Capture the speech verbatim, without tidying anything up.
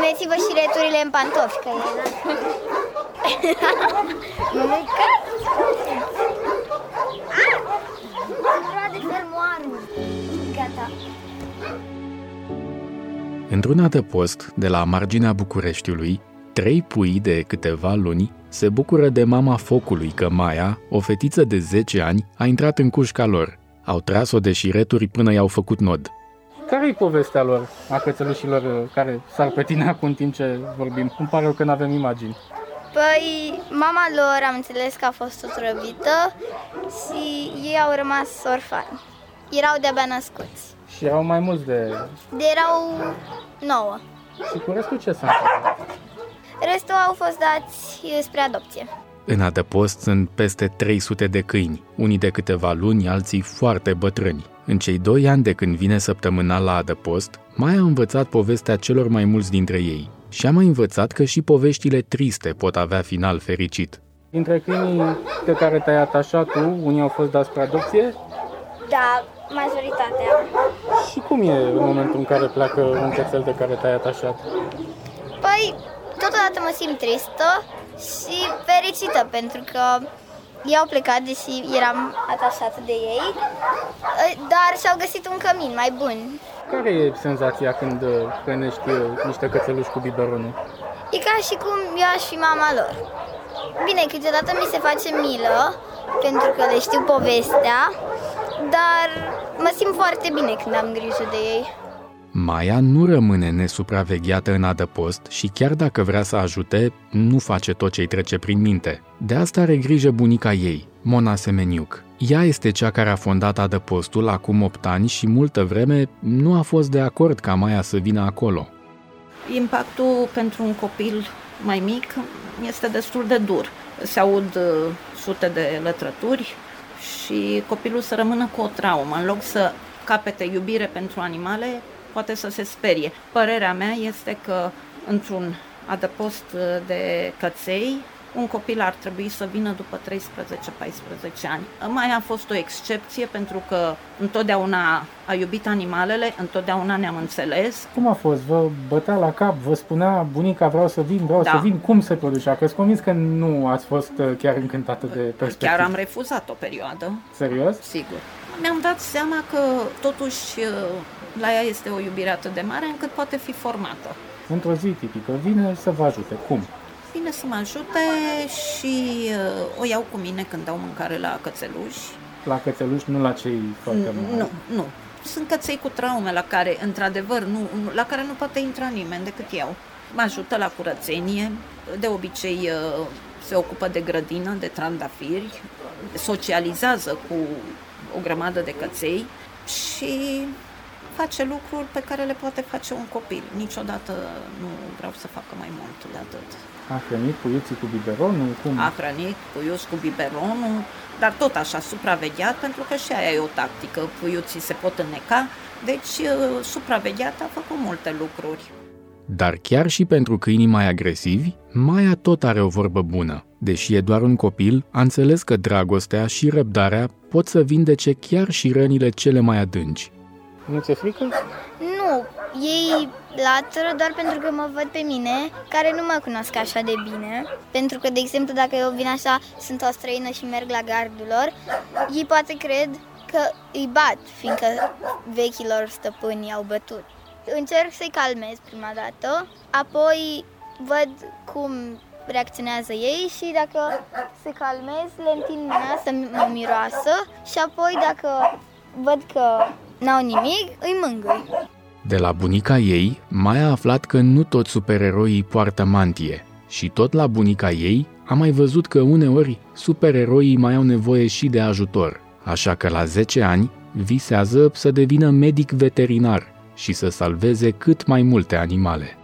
Puneți-vă și returile în pantofi, că e, da? Nu mâncați! De fermoară. Gata. Într-un adăpost de la marginea Bucureștiului, trei pui de câteva luni se bucură de mama focului că Maia, o fetiță de zece ani, a intrat în cușca lor. Au tras-o de șireturi până i-au făcut nod. Care-i povestea lor, a cățelușilor care sar pe tine acum în timp ce vorbim? Îmi pare rău că n-avem imagini. Păi, mama lor am înțeles că a fost otrăvită și ei au rămas orfani. Erau de-abia născuți. Și erau mai mulți de... De erau nouă. Și cu restul ce s-a întâmplat? Restul au fost dați spre adopție. În adăpost sunt peste trei sute de câini, unii de câteva luni, alții foarte bătrâni. În cei doi ani de când vine săptămânal la adăpost, Maia a învățat povestea celor mai mulți dintre ei și a mai învățat că și poveștile triste pot avea final fericit. Dintre câinii pe care te-ai atașat tu, unii au fost dați spre adopție? Da, majoritatea. Și cum e în momentul în care pleacă un cățel de care te-ai atașat? Păi, totodată mă simt tristă și fericită, pentru că ei au plecat, deși eram atașată de ei, dar și-au găsit un cămin mai bun. Care e senzația când hrănești niște cățeluși cu biberonul? E ca și cum eu aș fi mama lor. Bine, câteodată mi se face milă, pentru că le știu povestea, dar mă simt foarte bine când am grijă de ei. Maia nu rămâne nesupravegheată în adăpost și chiar dacă vrea să ajute, nu face tot ce-i trece prin minte. De asta are grijă bunica ei, Mona Semeniuc. Ea este cea care a fondat adăpostul acum opt ani și multă vreme nu a fost de acord ca Maia să vină acolo. Impactul pentru un copil mai mic este destul de dur. Se aud sute de lătrături și copilul să rămână cu o traumă. În loc să capete iubire pentru animale, poate să se sperie. Părerea mea este că într-un adăpost de căței, un copil ar trebui să vină după treisprezece paisprezece ani. Mai a fost o excepție pentru că întotdeauna a iubit animalele, întotdeauna ne-am înțeles. Cum a fost? Vă bătea la cap? Vă spunea bunica vreau să vin, vreau da. să vin? Cum se producea? Că-s convins că nu ați fost chiar încântată de perspectivă. Chiar am refuzat o perioadă. Serios? Sigur. Mi-am dat seama că totuși la ea este o iubire atât de mare încât poate fi formată. Într-o zi tipică vine să vă ajute. Cum? Vine să mă ajute și uh, o iau cu mine când dau mâncare la cățeluși. La cățeluși, nu la cei foarte mari? Nu, nu. Sunt căței cu traume la care, într-adevăr, nu, la care nu poate intra nimeni decât eu. Mă ajută la curățenie, de obicei uh, se ocupă de grădină, de trandafiri, socializează cu o grămadă de căței și face lucruri pe care le poate face un copil. Niciodată nu vreau să facă mai mult de atât. A hrănit puiuții cu biberonul? Cum? A hrănit puiuți cu biberonul, dar tot așa supravegheat, pentru că și aia e o tactică. Puiuții se pot înneca, deci supravegheat a făcut multe lucruri. Dar chiar și pentru câinii mai agresivi, Maia tot are o vorbă bună. Deși e doar un copil, a înțeles că dragostea și răbdarea pot să vindece chiar și rănile cele mai adânci. Nu ți-e frică? Nu, ei latră doar pentru că mă văd pe mine, care nu mă cunosc așa de bine. Pentru că, de exemplu, dacă eu vin așa, sunt o străină și merg la gardul lor, ei poate cred că îi bat, fiindcă vechilor stăpâni i-au bătut. Încerc să-i calmez prima dată, apoi văd cum reacționează ei și dacă se calmez, le întind mâna să mă miroasă și apoi dacă văd că n-au nimic, îi mângâi. De la bunica ei, Maia a aflat că nu toți supereroii poartă mantie și tot la bunica ei a mai văzut că uneori supereroii mai au nevoie și de ajutor. Așa că la zece ani visează să devină medic veterinar și să salveze cât mai multe animale.